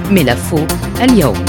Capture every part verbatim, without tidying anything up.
ملف اليوم.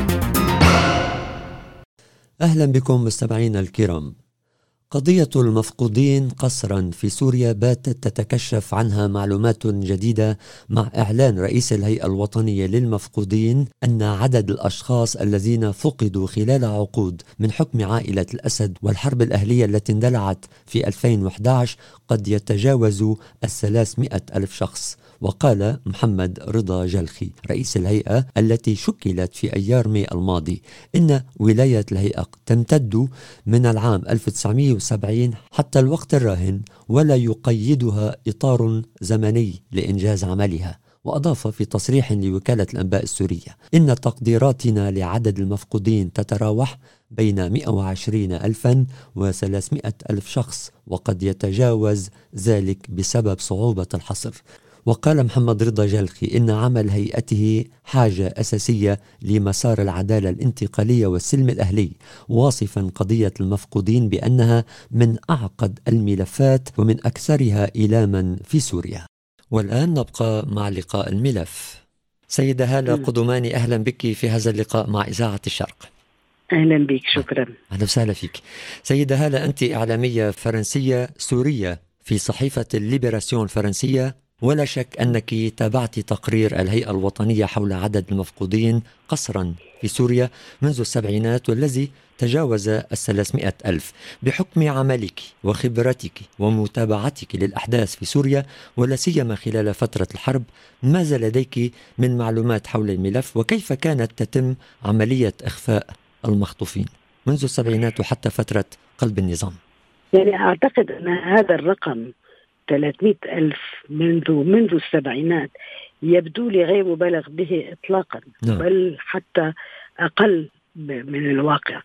أهلا بكم مستمعينا الكرام. قضية المفقودين قسرا في سوريا باتت تتكشف عنها معلومات جديدة مع إعلان رئيس الهيئة الوطنية للمفقودين أن عدد الأشخاص الذين فقدوا خلال عقود من حكم عائلة الأسد والحرب الأهلية التي اندلعت في ألفين وإحدى عشر قد يتجاوز الثلاثمائة ألف شخص. وقال محمد رضا جلخي رئيس الهيئة التي شكلت في أيار ماي الماضي إن ولاية الهيئة تمتد من العام ألف وتسعمائة وسبعين حتى الوقت الراهن ولا يقيدها إطار زمني لإنجاز عملها. وأضاف في تصريح لوكالة الأنباء السورية إن تقديراتنا لعدد المفقودين تتراوح بين مئة وعشرين ألفا وثلاثمائة ألف شخص وقد يتجاوز ذلك بسبب صعوبة الحصر. وقال محمد رضا جلخي إن عمل هيئته حاجة أساسية لمسار العدالة الانتقالية والسلم الأهلي، واصفا قضية المفقودين بأنها من أعقد الملفات ومن أكثرها إيلاما في سوريا. والآن نبقى مع لقاء الملف. سيدة هالة قدماني، أهلا بك في هذا اللقاء مع إذاعة الشرق. أهلا بك، شكرا. أهلا وسهلا فيك. سيدة هالة، أنت إعلامية فرنسية سورية في صحيفة الليبراسيون الفرنسية، ولا شك أنك تابعت تقرير الهيئة الوطنية حول عدد المفقودين قسرا في سوريا منذ السبعينات والذي تجاوز الثلاثمائة ألف. بحكم عملك وخبرتك ومتابعتك للأحداث في سوريا ولا سيما خلال فترة الحرب، ماذا لديك من معلومات حول الملف وكيف كانت تتم عملية إخفاء المخطوفين منذ السبعينات وحتى فترة قلب النظام؟ يعني أعتقد أن هذا الرقم ثلاثمائة ألف منذ منذ السبعينات يبدو لي غير مبالغ به إطلاقا، نعم. بل حتى أقل من الواقع.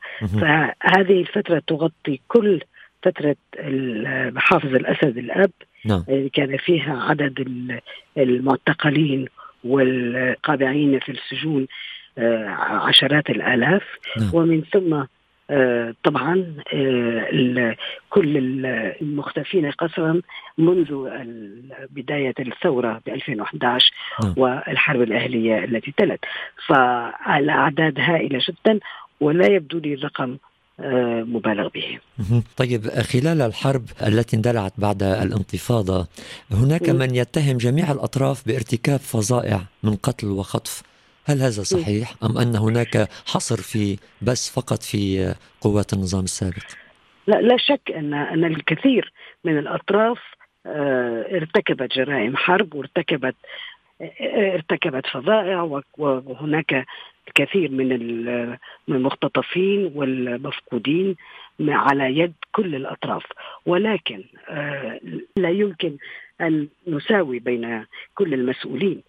فهذه الفترة تغطي كل فترة حافظ الأسد الأب، نعم. كان فيها عدد المعتقلين والقابعين في السجون عشرات الآلاف. نعم. ومن ثم آه طبعا آه كل المختفين قسرا منذ بداية الثورة ب ألفين وإحدى عشر نعم. والحرب الأهلية التي تلت، فالأعداد هائلة جدا ولا يبدو لي الرقم آه مبالغ به. طيب، خلال الحرب التي اندلعت بعد الانتفاضة هناك من يتهم جميع الأطراف بارتكاب فظائع من قتل وخطف، هل هذا صحيح أم أن هناك حصر في بس فقط في قوات النظام السابق؟ لا, لا شك أن أن الكثير من الأطراف ارتكبت جرائم حرب وارتكبت ارتكبت فظائع، وهناك الكثير من المختطفين والمفقودين على يد كل الأطراف، ولكن لا يمكن أن نساوي بين كل المسؤولين.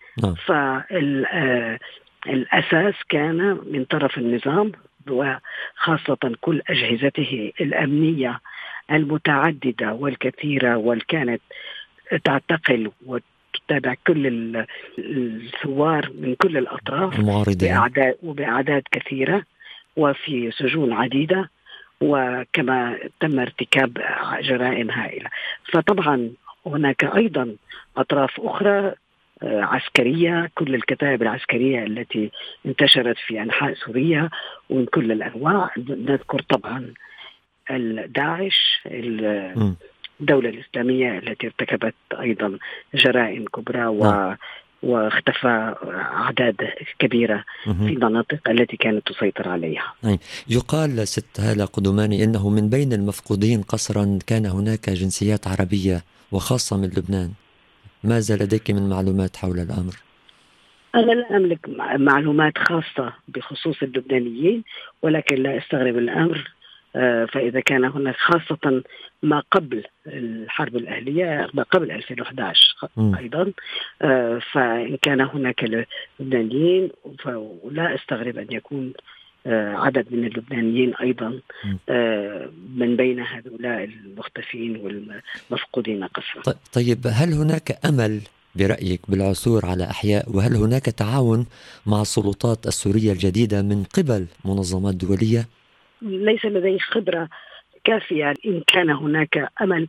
فالأساس كان من طرف النظام وخاصة كل أجهزته الأمنية المتعددة والكثيرة، والكانت تعتقل وتتابع كل الثوار من كل الأطراف بأعداد وبأعداد كثيرة وفي سجون عديدة، وكما تم ارتكاب جرائم هائلة. فطبعا هناك أيضا أطراف أخرى عسكرية، كل الكتائب العسكرية التي انتشرت في أنحاء سوريا ومن كل الأنواع. نذكر طبعا داعش، الدولة الإسلامية التي ارتكبت أيضا جرائم كبرى و واختفى أعداد كبيرة في المناطق التي كانت تسيطر عليها. يقال ست هالة قدماني إنه من بين المفقودين قسرا كان هناك جنسيات عربية وخاصة من لبنان، ماذا لديك من معلومات حول الأمر؟ أنا لا أملك معلومات خاصة بخصوص اللبنانيين، ولكن لا أستغرب الأمر. فإذا كان هناك خاصة ما قبل الحرب الأهلية، ما قبل ألفين وإحدى عشر أيضا، فإن كان هناك لبنانيين فلا أستغرب أن يكون عدد من اللبنانيين أيضا من بين هؤلاء المختفين والمفقودين قسرا. طيب، هل هناك أمل برأيك بالعثور على أحياء، وهل هناك تعاون مع السلطات السورية الجديدة من قبل منظمات دولية؟ ليس لدي خبرة كافية إن كان هناك أمل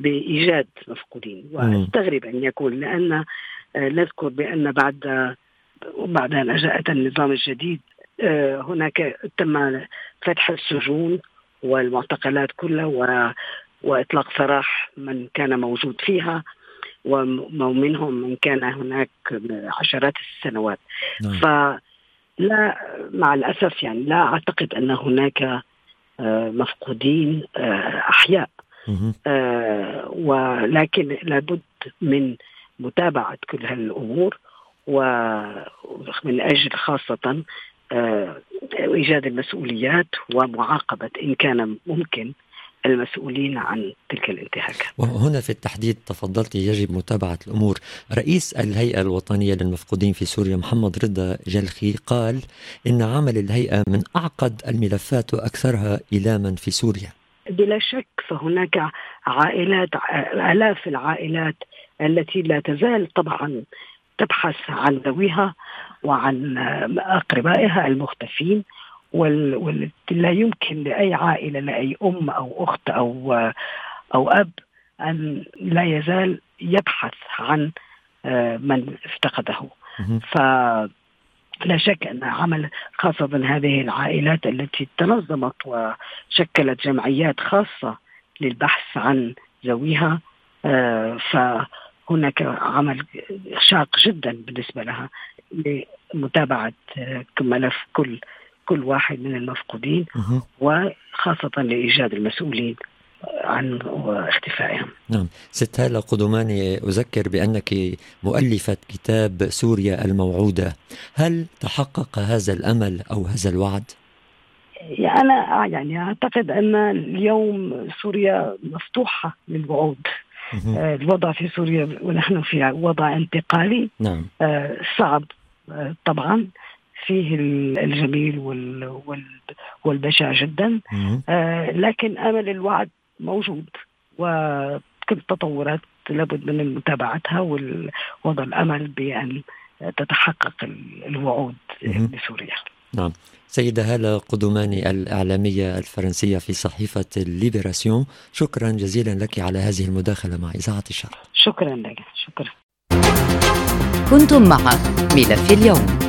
بإيجاد مفقودين، واستغرب أن يكون، لأن نذكر بأن بعد وبعدين جاءت النظام الجديد هناك تم فتح السجون والمعتقلات كلها وإطلاق سراح من كان موجود فيها، ومنهم من كان هناك عشرات السنوات. نعم. فلا مع الأسف يعني لا أعتقد أن هناك مفقودين أحياء، ولكن لابد من متابعة كل هالأمور، ومن أجل خاصة إيجاد المسؤوليات ومعاقبة إن كان ممكن المسؤولين عن تلك الانتهاكات. وهنا في التحديد تفضلت يجب متابعة الأمور. رئيس الهيئة الوطنية للمفقودين في سوريا محمد رضا جلخي قال إن عمل الهيئة من أعقد الملفات وأكثرها إلاما في سوريا. بلا شك فهناك عائلات، آلاف العائلات التي لا تزال طبعا تبحث عن ذويها وعن أقربائها المختفين، ولا يمكن لأي عائلة، لأي أم أو أخت أو أو أب أن لا يزال يبحث عن من افتقده. فلا شك أن عمل خاصة هذه العائلات التي تنظمت وشكلت جمعيات خاصة للبحث عن ذويها، فهناك عمل شاق جدا بالنسبة لها لمتابعة ملف كل كل واحد من المفقودين، وخاصة لإيجاد المسؤولين عن اختفائهم. نعم. ست هالة قدماني، أذكر بأنك مؤلفة كتاب سوريا الموعودة، هل تحقق هذا الأمل أو هذا الوعد؟ أنا يعني أعتقد أن اليوم سوريا مفتوحة للوعود. الوضع في سوريا ونحن في وضع انتقالي. نعم. صعب طبعا، فيه الجميل والبشع جدا، آه لكن أمل الوعد موجود، وكل التطورات لابد من متابعتها ووضع الأمل بأن تتحقق الوعود بسوريا. نعم. سيدة هالة قدماني الإعلامية الفرنسية في صحيفة ليبراسيون، شكرا جزيلا لك على هذه المداخلة مع إذاعة الشرق. شكرا لك. شكرا. كنتم مع ملف اليوم.